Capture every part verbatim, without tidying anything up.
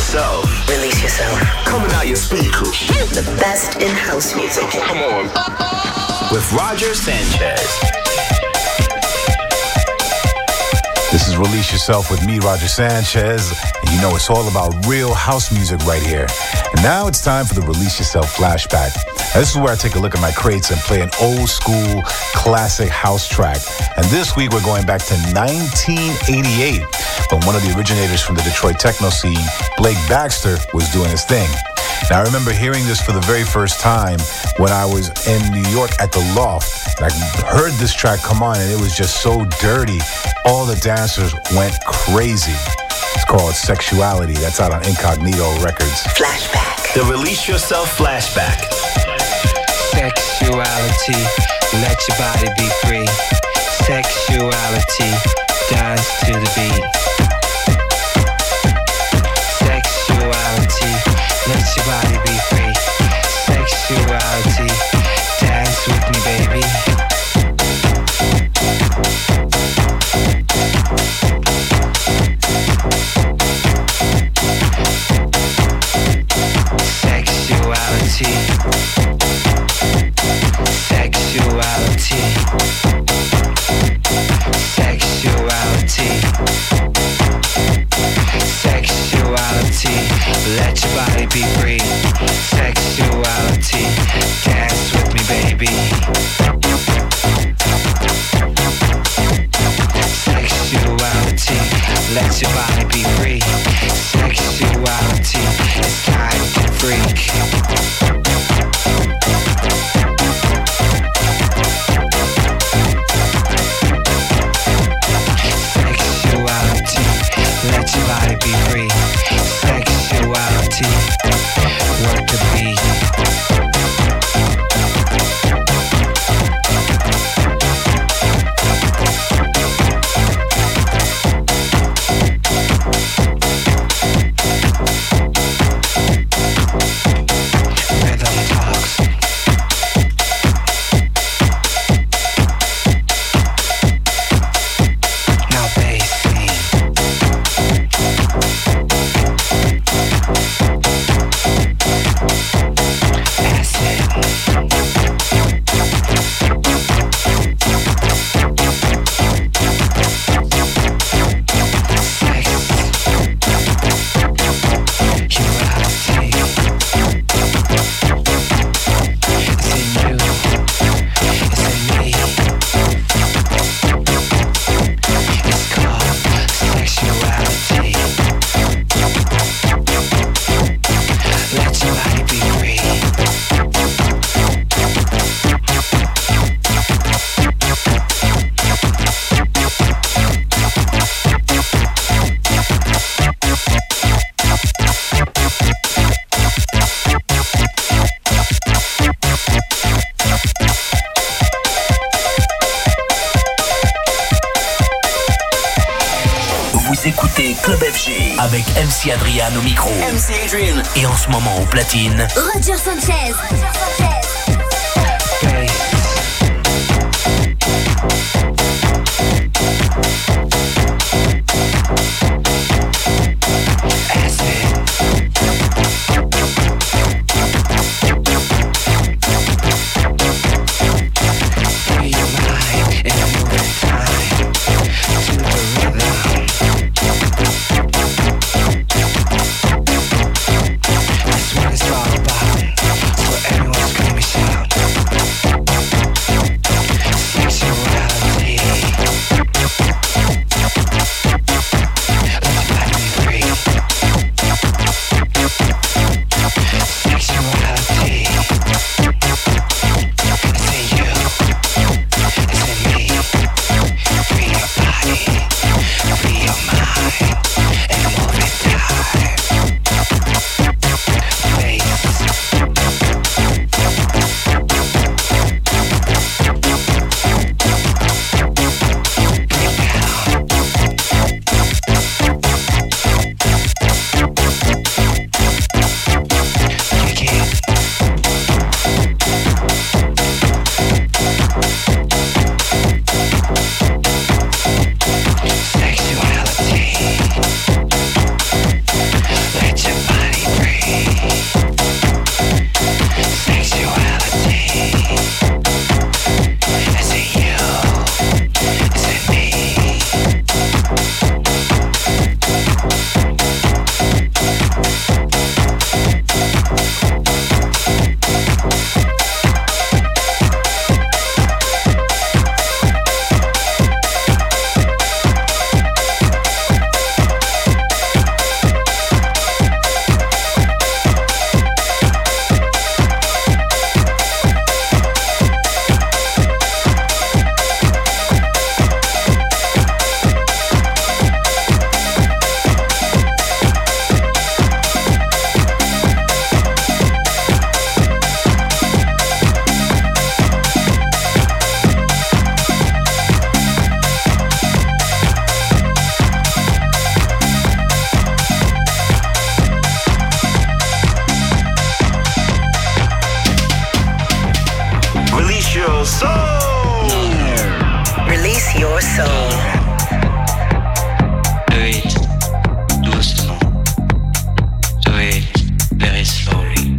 yourself. Release yourself. Coming out your speakers. The best in house music. Come on. With Roger Sanchez. This is Release Yourself with me, Roger Sanchez. And you know it's all about real house music right here. And now it's time for the Release Yourself flashback. Now, this is where I take a look at my crates and play an old school classic house track. And this week we're going back to nineteen eighty-eight when one of the originators from the Detroit techno scene, Blake Baxter, was doing his thing. Now, I remember hearing this for the very first time when I was in New York at the Loft. And I heard this track come on, and it was just so dirty. All the dancers went crazy. It's called Sexuality. That's out on Incognito Records. Flashback. The Release Yourself flashback. Sexuality, let your body be free. Sexuality, dance to the beat. Sexuality, let your body be free. Sexuality, dance with me, baby. Sexuality. Sexuality. Sexuality. Sexuality. Let your body be free. Sexuality. Dance with me, baby. Sexuality. Let your body be free. Sexuality. It's time to freak. Let your body be free. Sexuality. Work the beat. Rhythm talks. Now bass scene. Écoutez Club F G avec M C Adrian au micro. M C Adrian. Et en ce moment au platine, Roger Sanchez. Roger Sanchez. That's what it's all about. So everyone scream and shout. Sexuality. your soul. Do it doucement. Do it very slowly.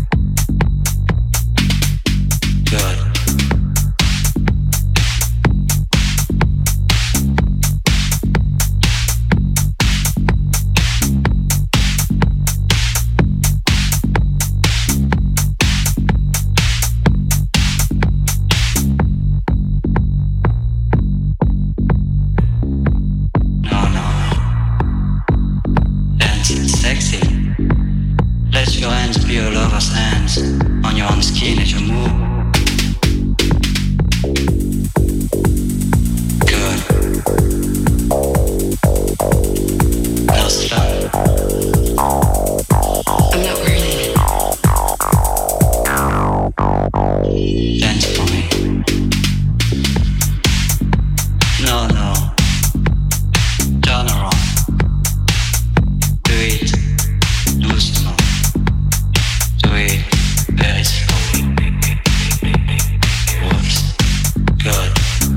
Good. On your own skin as you move. Good. Now slow. I'm not worried. Dance for me. No, no. Turn around. Do it doucement. Do it very slowly. Whoops. Good.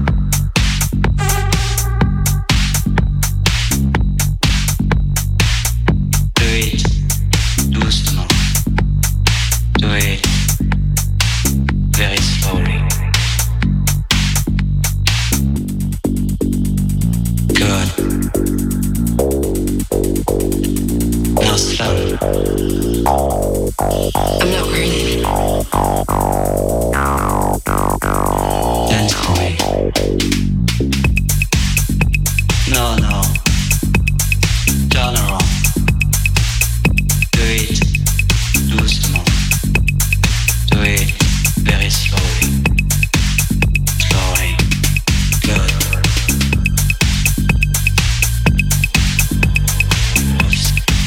Do it doucement. Do it very slowly. Good. Now slow. I'm not worried. Dance for me. No, no. Turn around. Do it doucement. Do it very slowly. Slowly. Good. Whoops.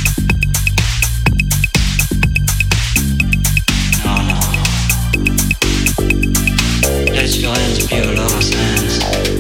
No, no. Let your hands be your lover's hands.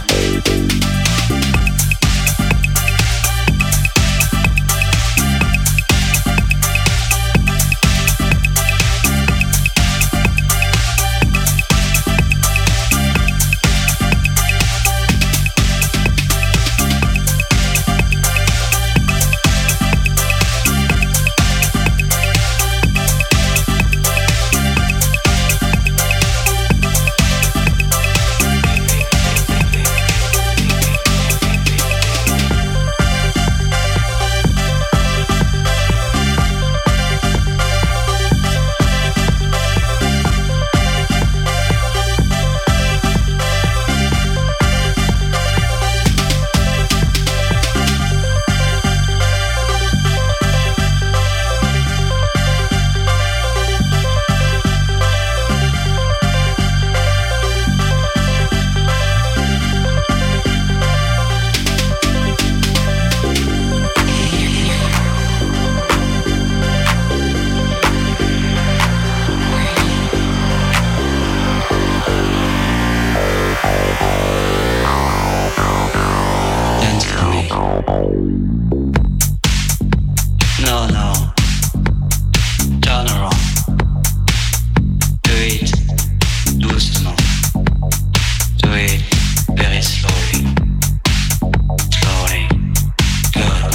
No, no. Turn around. Do it doucement. Do it very slowly. Slowly. Good.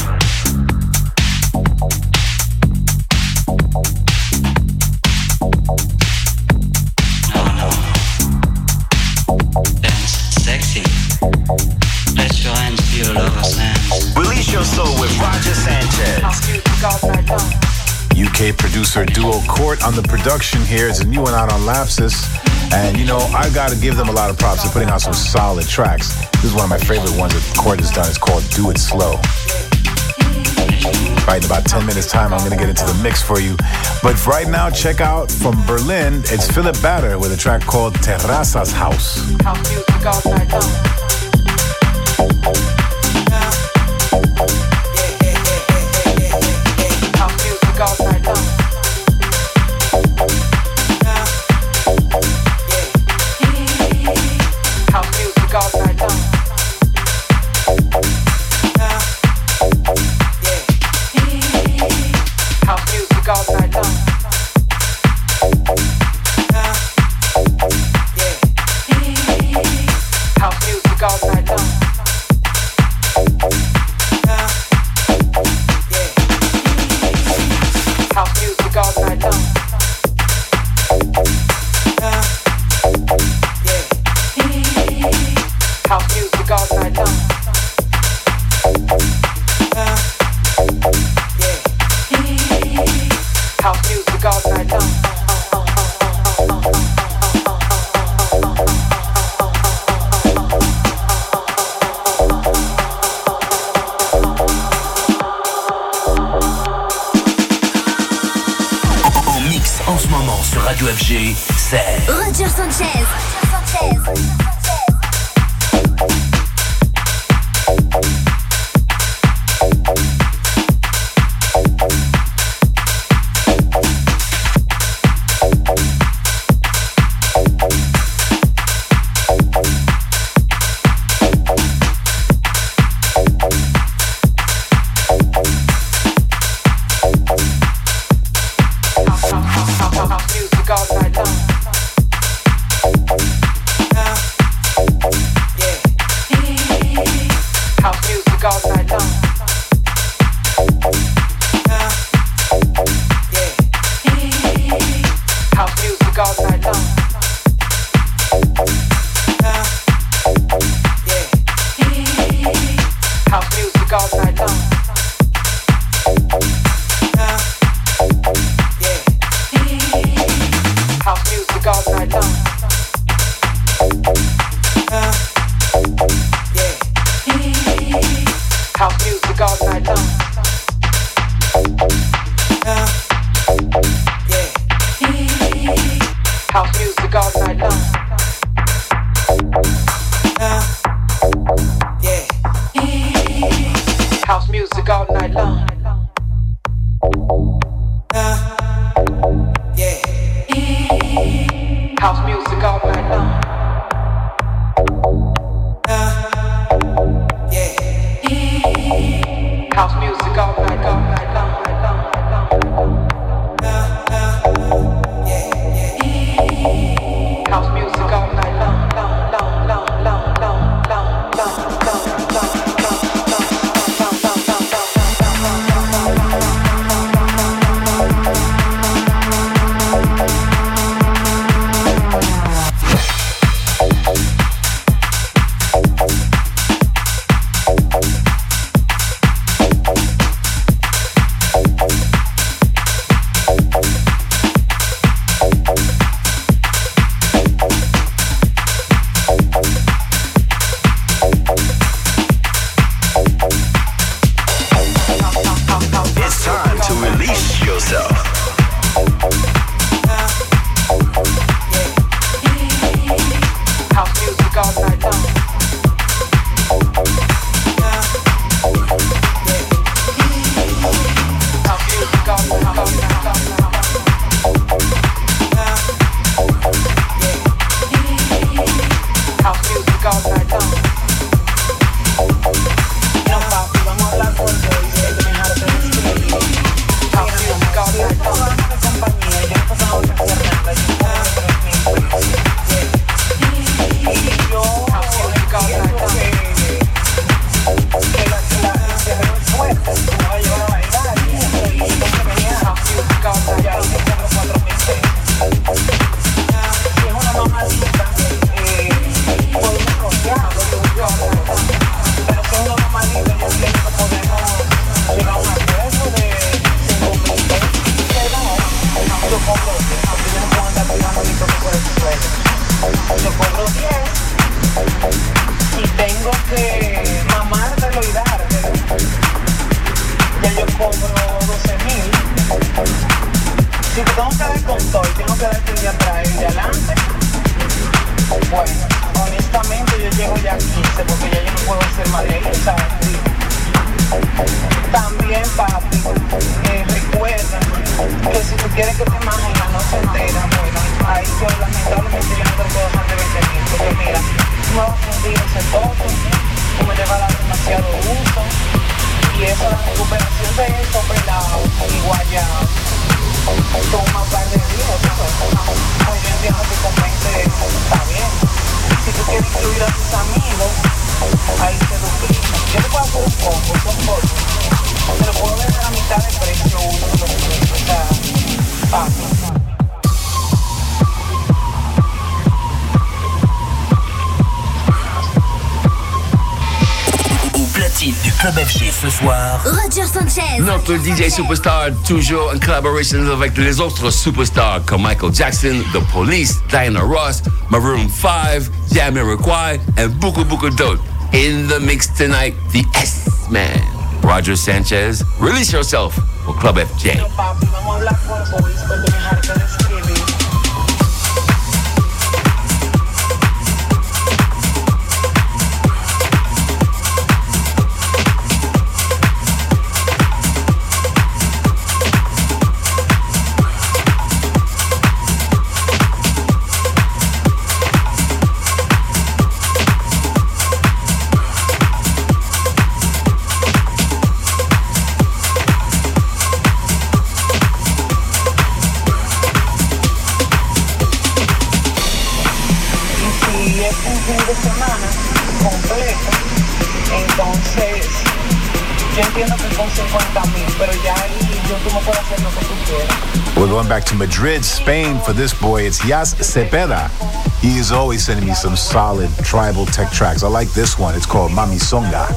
No, no. Dance sexy. Let your hands be your lover's hands. Release your soul with Roger Sanchez. U K producer duo Court on the production here. It's a new one out on Lapsus. And, you know, I got to give them a lot of props for putting out some solid tracks. This is one of my favorite ones that Court has done. It's called Do It Slow. Right, in about ten minutes time, I'm going to get into the mix for you. But right now, check out from Berlin, it's Philip Batter with a track called Terrazas House. House music all night long. House music all night long. House music all night long. House music all night long. House music all night long. ce moment sur Radio F G, c'est Roger Sanchez. Roger Sanchez. Roger Sanchez. Notre D J superstar, toujours en collaboration avec les autres superstars comme Michael Jackson, The Police, Diana Ross, Maroon five, Jamiroquai, and beaucoup, beaucoup d'autres. In the mix tonight, the S-Man, Roger Sanchez. Release yourself. por Club F J. Papi, vamos a hablar por voice porque me harta de escribir. Un fin de semana completo, entonces yo entiendo que son cincuenta mil, pero ya ahí yo tú no puedes hacer lo que tú quieras. We're going back to Madrid, Spain for this boy. It's Yas Cepeda. He is always sending me some solid tribal tech tracks. I like this one. It's called Mami Songa.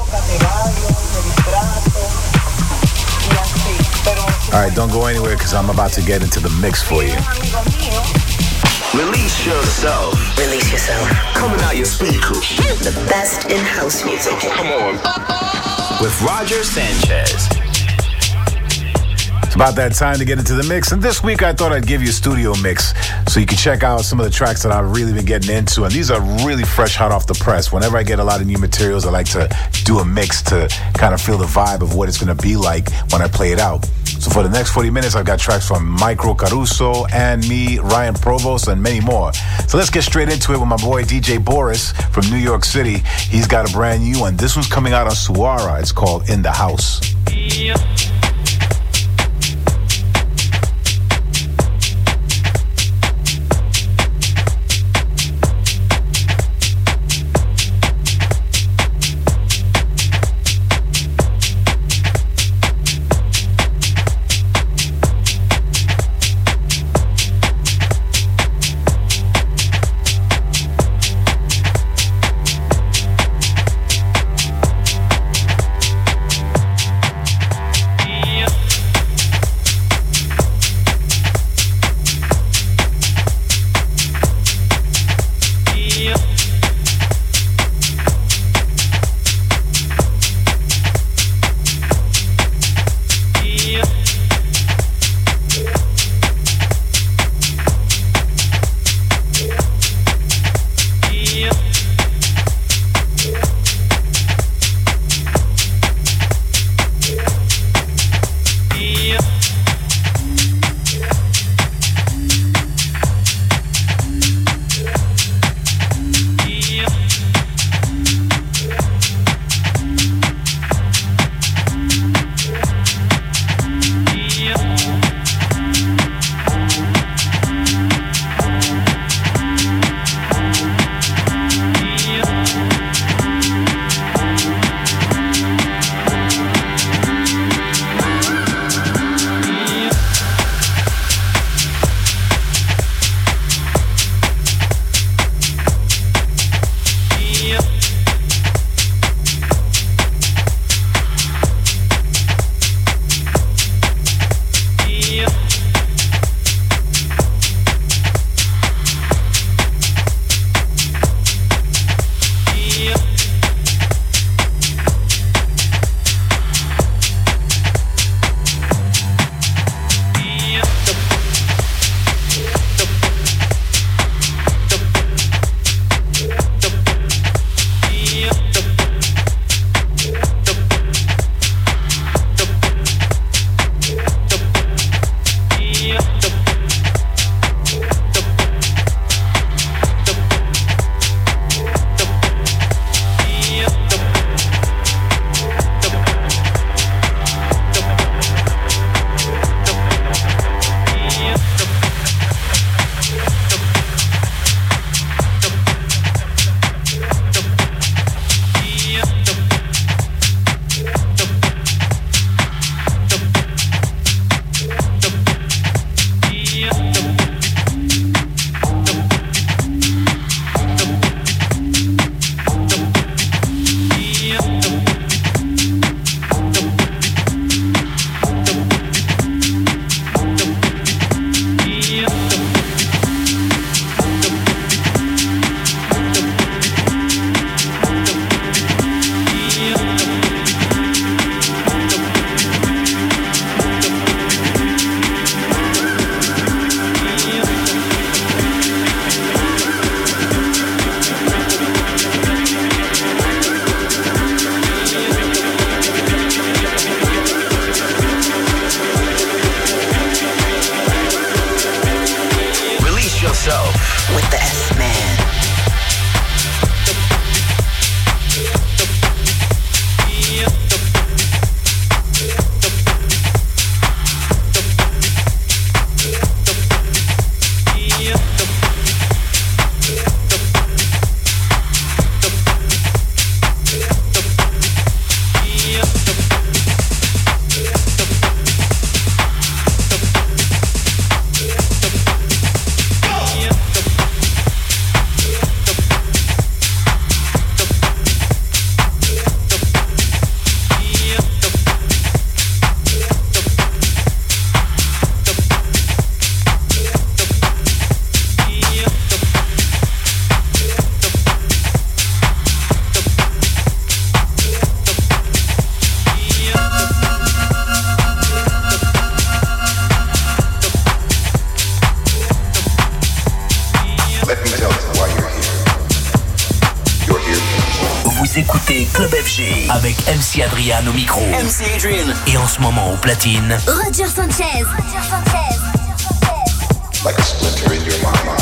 All right, don't go anywhere because I'm about to get into the mix for you. Release yourself. Release yourself. Coming out your speakers. The best in house music. Come on. With Roger Sanchez. It's about that time to get into the mix. And this week I thought I'd give you a studio mix so you can check out some of the tracks that I've really been getting into. And these are really fresh, hot off the press. Whenever I get a lot of new materials, I like to do a mix to kind of feel the vibe of what it's going to be like when I play it out. So for the next forty minutes, I've got tracks from Micro Caruso and me, Ryan Provost, and many more. So let's get straight into it with my boy D J Boris from New York City. He's got a brand new one. This one's coming out on Suara. It's called In the House. Yeah. F G, Club F G, avec M C Adrian au micro. M C Adrian. Et en ce moment au platine, Roger Sanchez. Roger Sanchez. Like a splinter in your mind.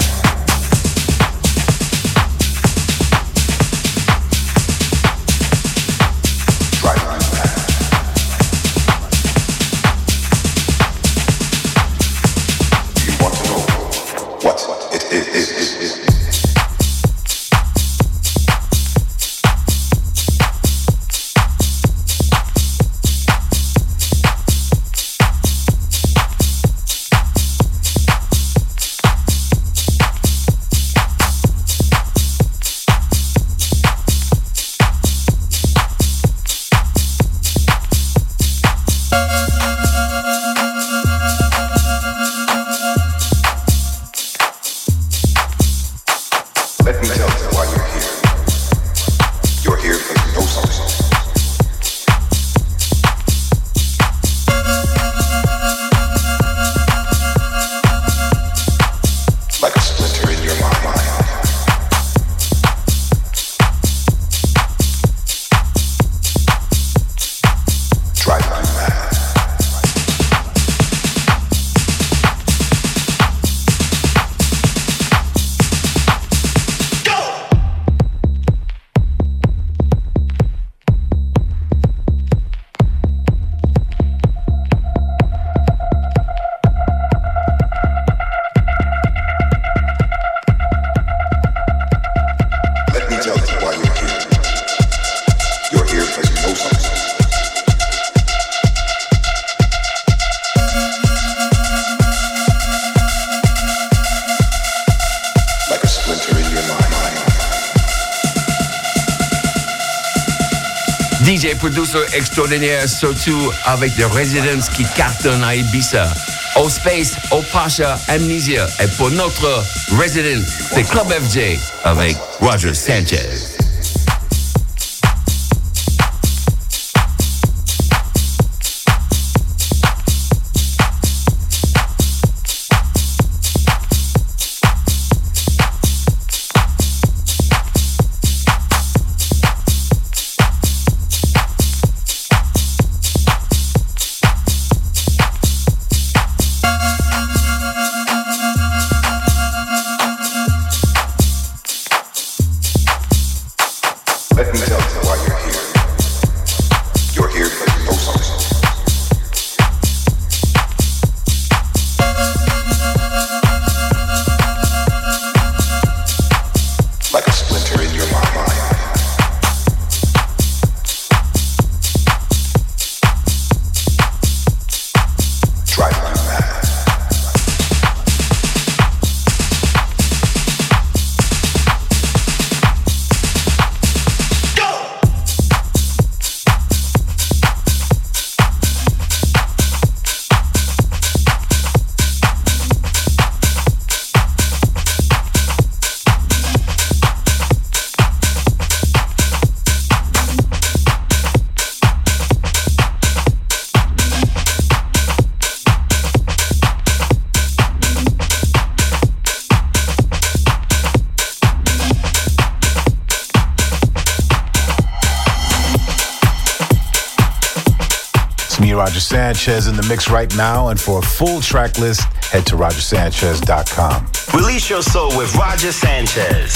D J producer extraordinaire, surtout avec des Residents qui cartonnent à Ibiza. Au Space, au Pasha, Amnesia. Et pour notre Resident, c'est Club F J avec Roger Sanchez. Roger Sanchez in the mix right now, and for a full track list, head to roger sanchez dot com. Release your soul with Roger Sanchez.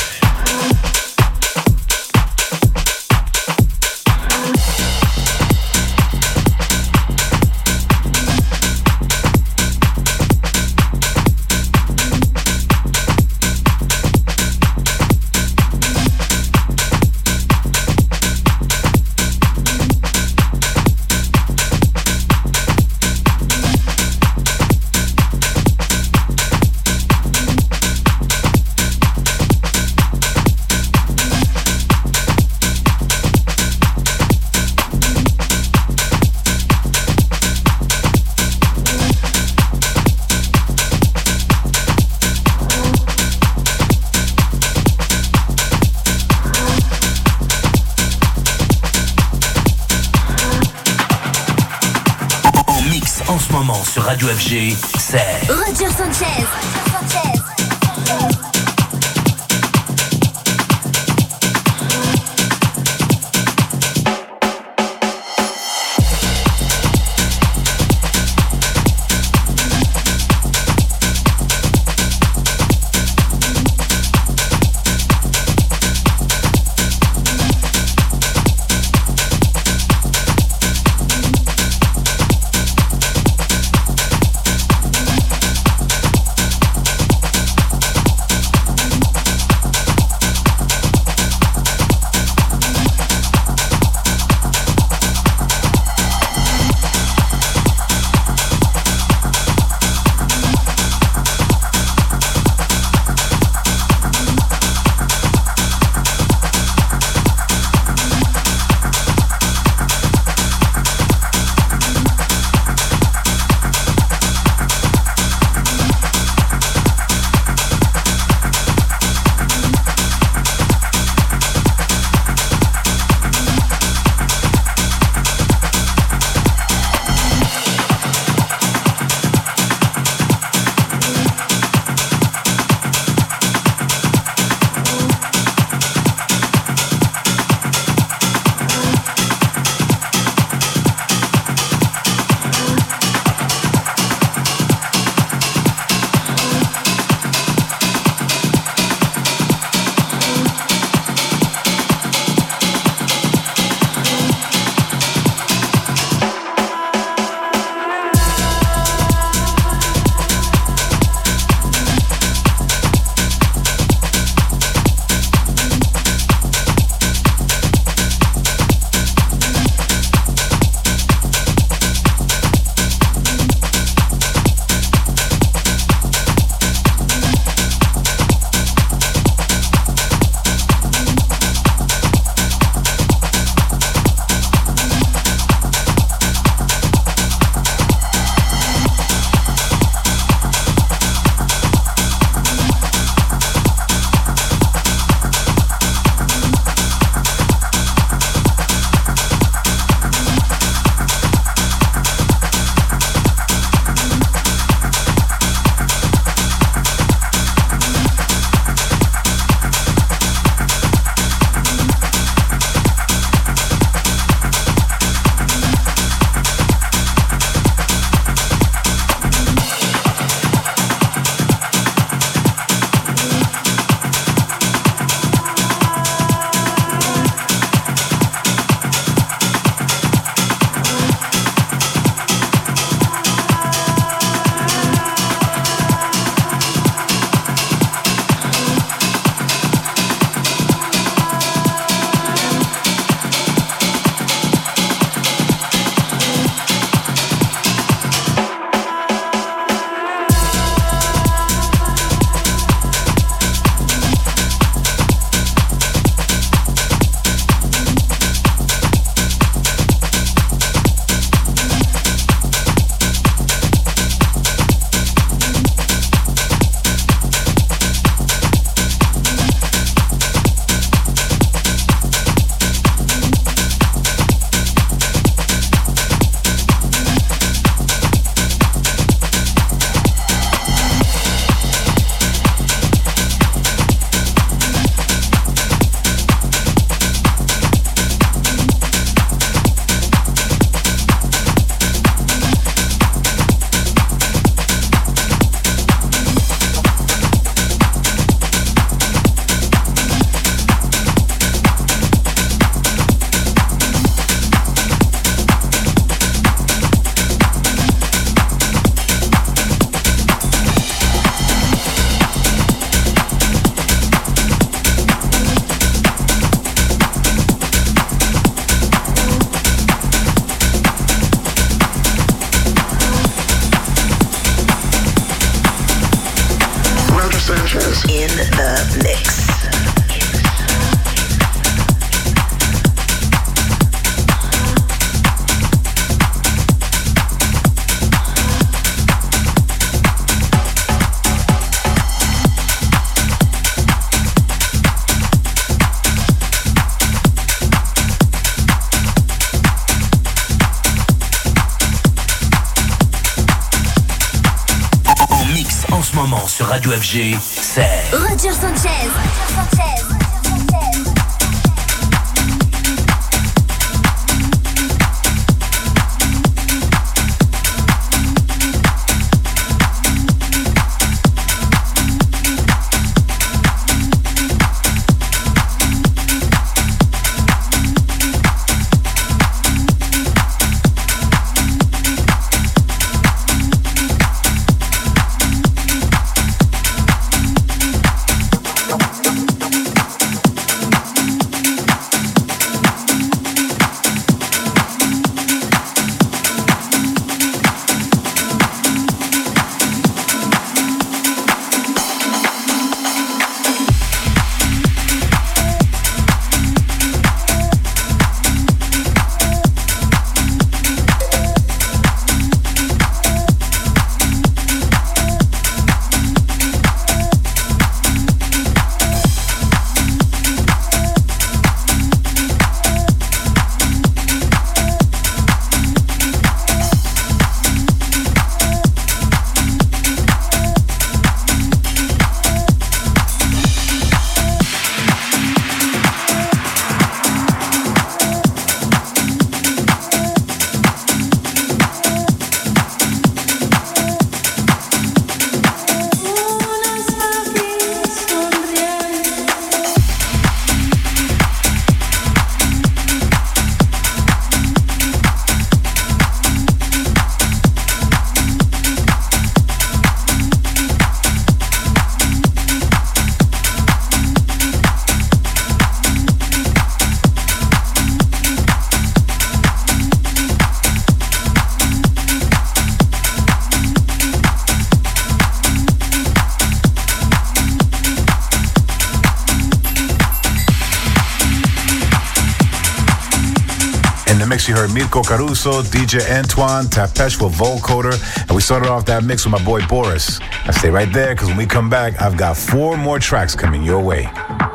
En ce moment sur Radio F G, c'est Roger Sanchez. Roger Sanchez. ce moment sur Radio F G, c'est Roger Sanchez. Roger Sanchez. You heard Mirko Caruso, D J Antoine, Tapesh with Vocoder, and we started off that mix with my boy Boris. Now stay right there, because when we come back, I've got four more tracks coming your way.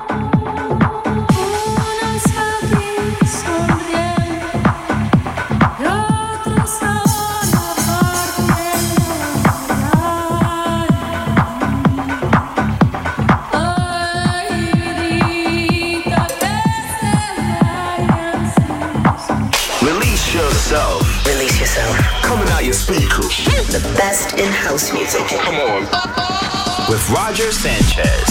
Release yourself. Coming out your speakers. The best in house music. Come on. with Roger Sanchez.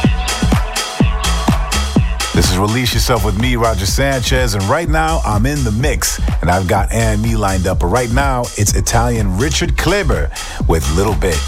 This is Release Yourself with me, Roger Sanchez, and right now I'm in the mix, and I've got Ann Me lined up, but right now it's Italian Richard Kleber with Little Bit.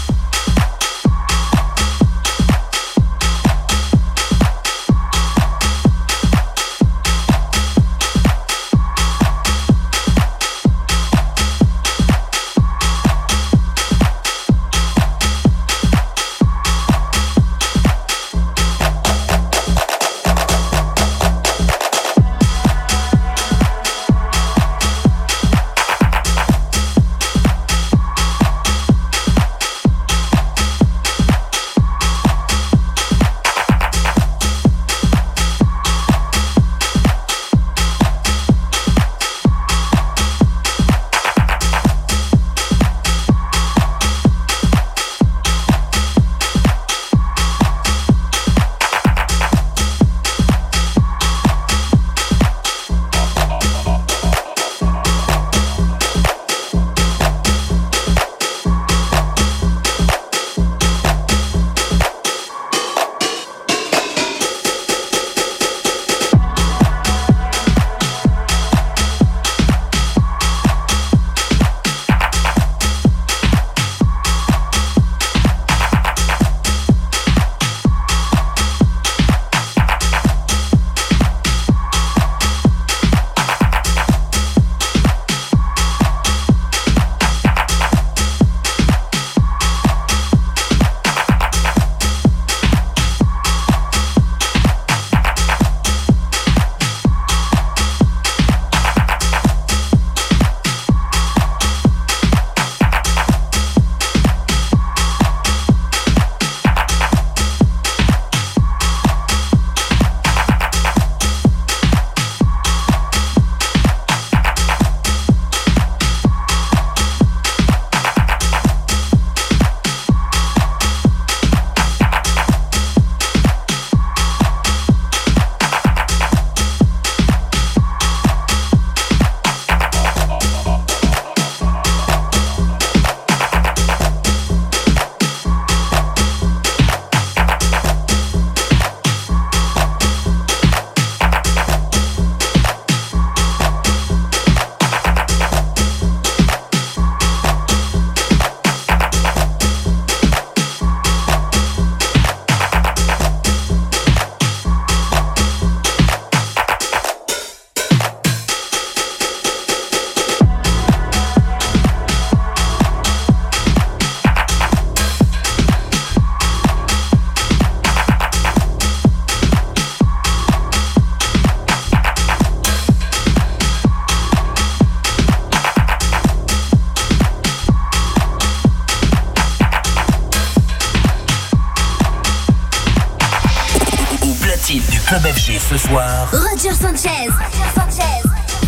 Club F G ce soir. Roger Sanchez. Roger Sanchez.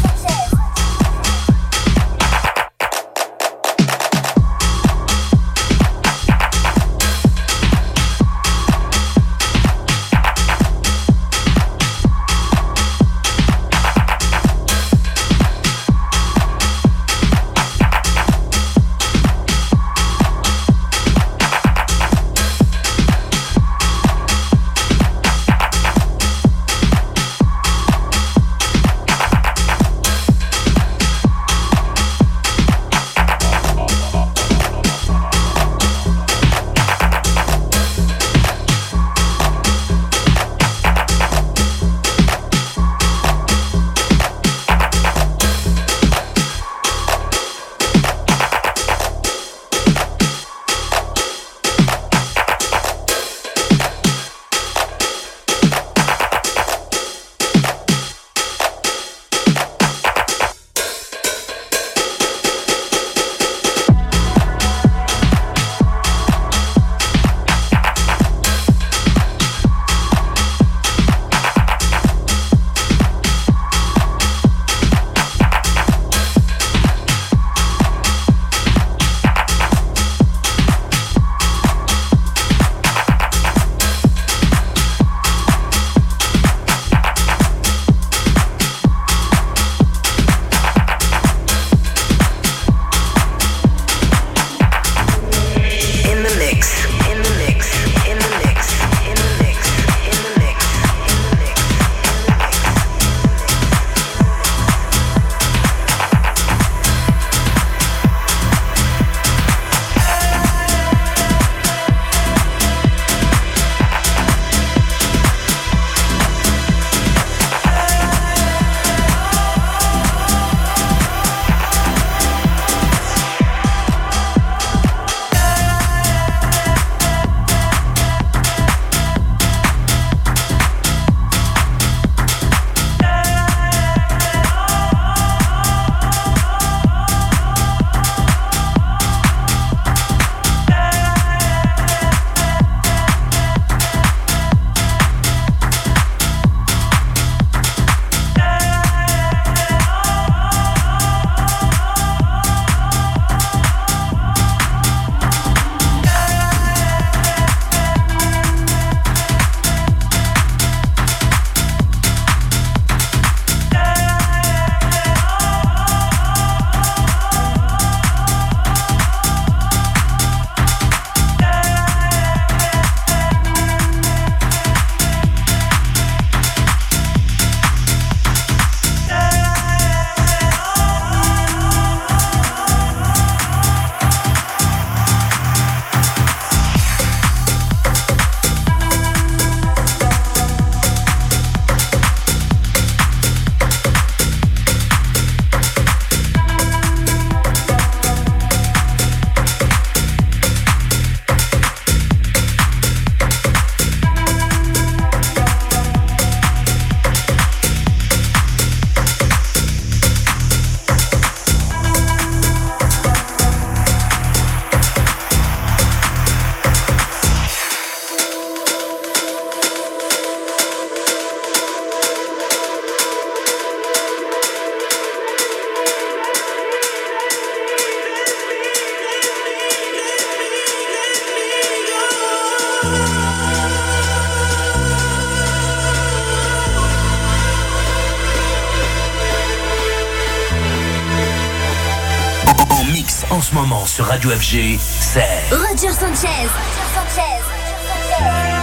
En ce moment sur Radio F G, c'est Roger Sanchez. Roger Sanchez. Roger Sanchez.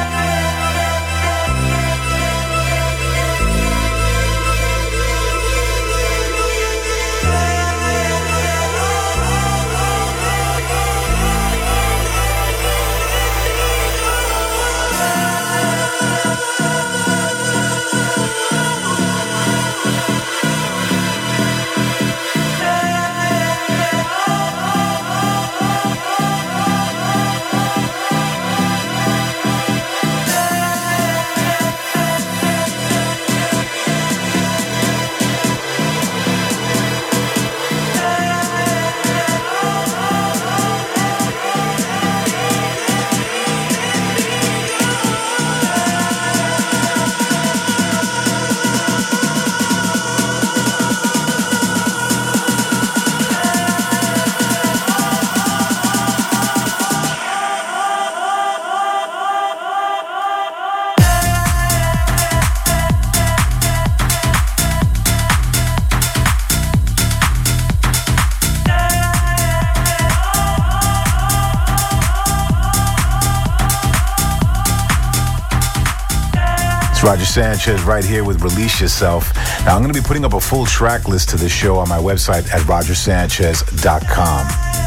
It's Roger Sanchez right here with Release Yourself. Now, I'm going to be putting up a full track list to this show on my website at roger sanchez dot com.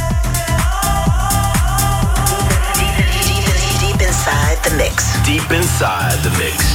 Deep, deep, deep inside the mix. Deep inside the mix.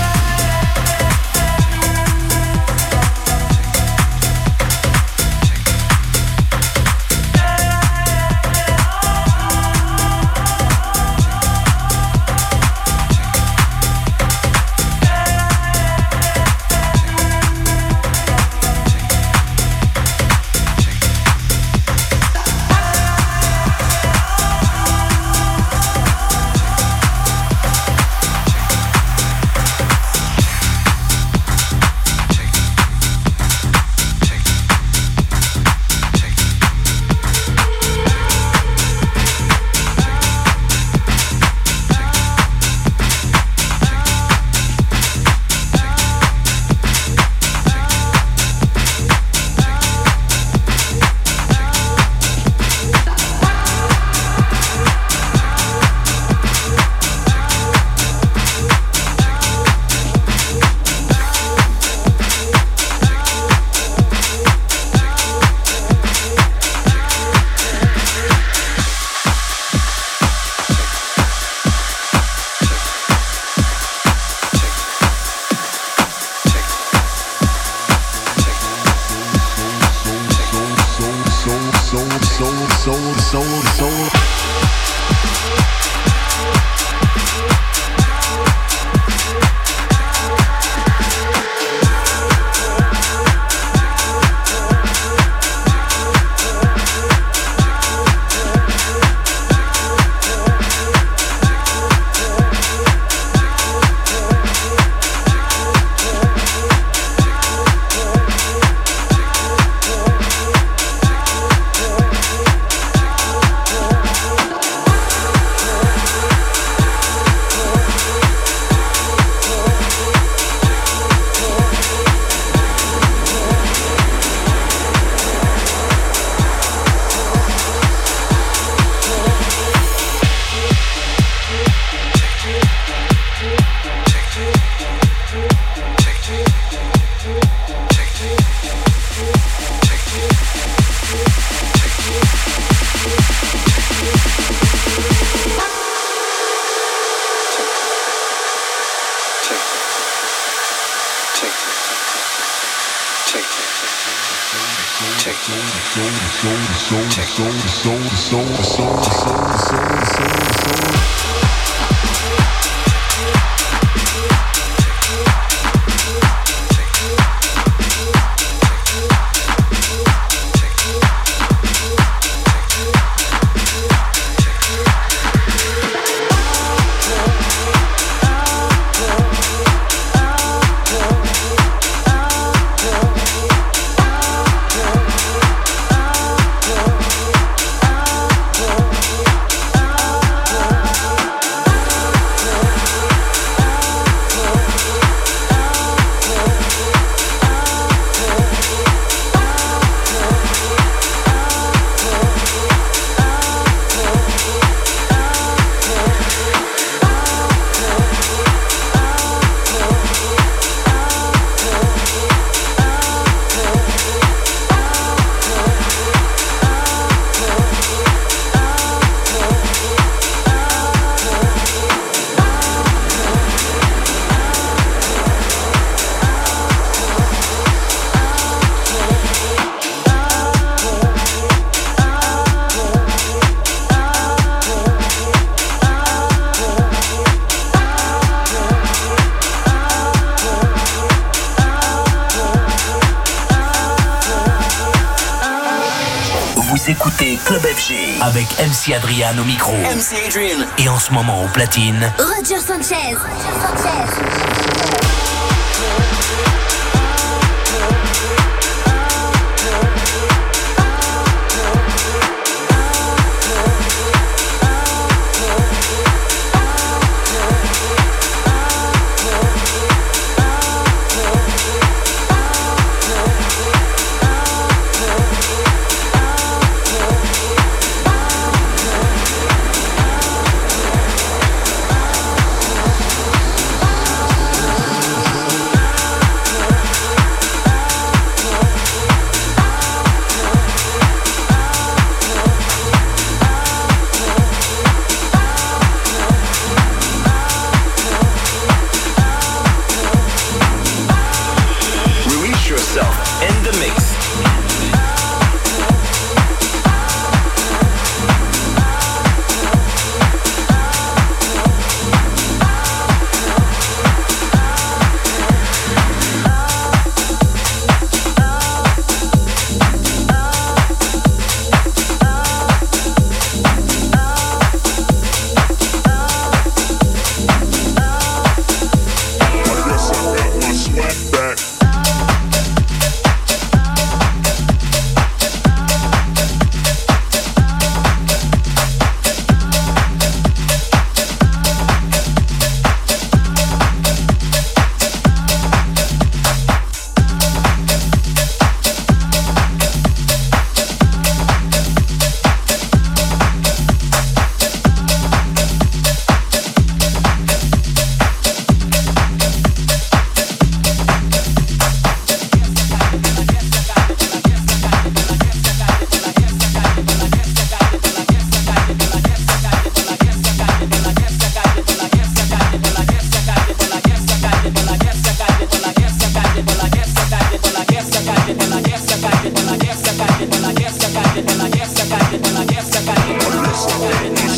Écoutez Club F G avec M C Adrian au micro. M C Adrian. Et en ce moment au platine, Roger Sanchez. Roger Sanchez.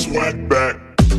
Swag back.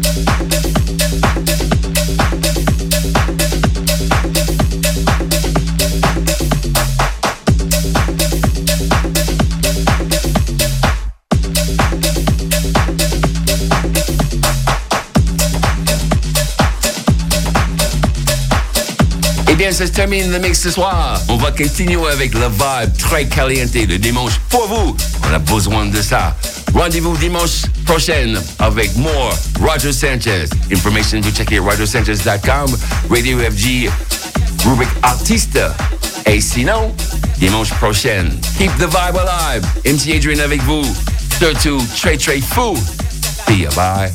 Eh bien, ça se termine le mix ce soir. On va continuer avec le vibe très caliente le dimanche pour vous. On a besoin de ça. Rendez-vous dimanche prochain avec more Roger Sanchez. Information, vous checkez roger sanchez dot com, Radio F G, rubrique artiste. Et sinon, dimanche prochain, keep the vibe alive. M C Adrian avec vous. Surtout, très très fou. See ya, bye.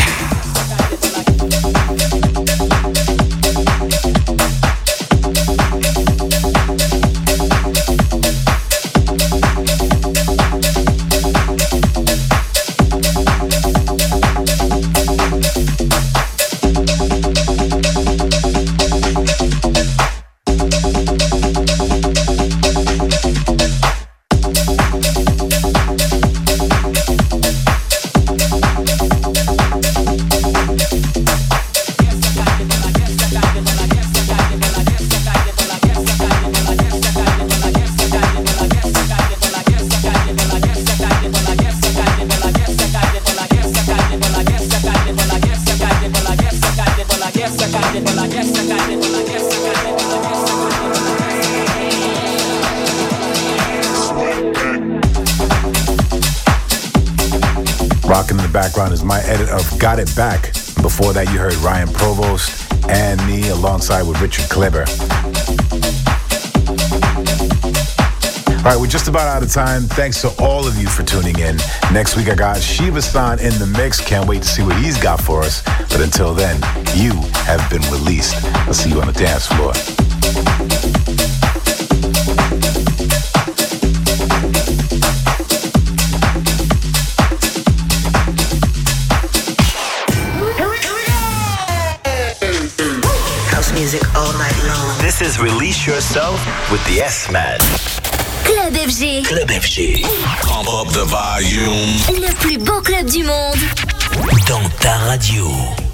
Rocking in the background is my edit of Got It Back. Before that, you heard Ryan Provost and me alongside with Richard Kleber. All right, we're just about out of time. Thanks to all of you for tuning in. Next week, I got Shiva-san in the mix. Can't wait to see what he's got for us. But until then, you have been released. I'll see you on the dance floor. Music all night long. This is Release Yourself with the S-Man. Club F G. Club F G. Pump up the volume. Le plus beau club du monde. Dans ta radio.